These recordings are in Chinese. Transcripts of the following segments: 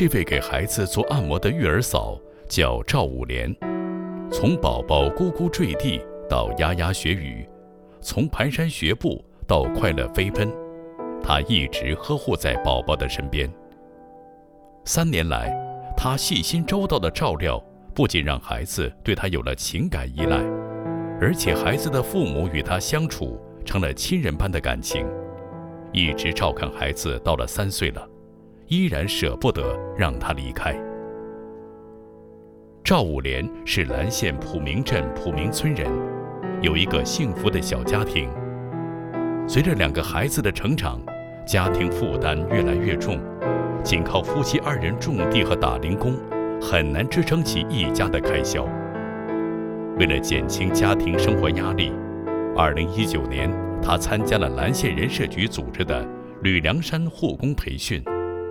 这位给孩子做按摩的育儿嫂叫赵武莲，从宝宝咕咕坠地到牙牙学语，从蹒跚学步到快乐飞奔，她一直呵护在宝宝的身边。3年来，她细心周到的照料，不仅让孩子对她有了情感依赖，而且孩子的父母与她相处成了亲人般的感情，一直照看孩子到了3岁了，依然舍不得让他离开。赵武莲是兰县普明镇普明村人，有一个幸福的小家庭。随着2个孩子的成长，家庭负担越来越重，仅靠夫妻2人种地和打零工，很难支撑起一家的开销。为了减轻家庭生活压力，2019年，他参加了兰县人社局组织的吕梁山护工培训。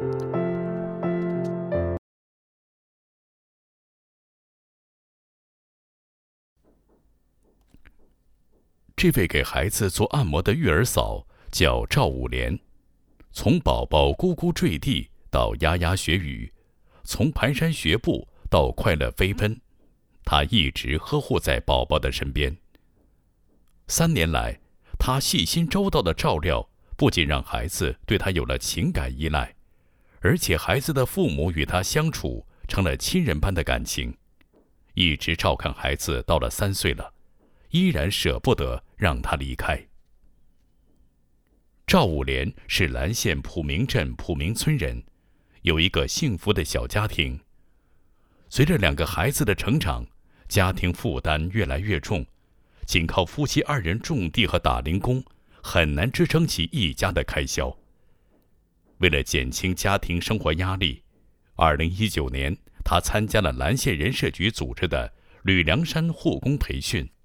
这位给孩子做按摩的育儿嫂叫赵武莲，从宝宝咕咕坠地到牙牙学语，从蹒跚学步到快乐飞奔，她一直呵护在宝宝的身边。3年来，她细心周到的照料，不仅让孩子对她有了情感依赖，而且孩子的父母与她相处成了亲人般的感情，一直照看孩子到了3岁了，依然舍不得让他离开。赵武莲是兰县普明镇普明村人，有一个幸福的小家庭。随着2个孩子的成长，家庭负担越来越重，仅靠夫妻2人种地和打零工，很难支撑起一家的开销。为了减轻家庭生活压力，2019年，他参加了兰县人社局组织的吕梁山护工培训。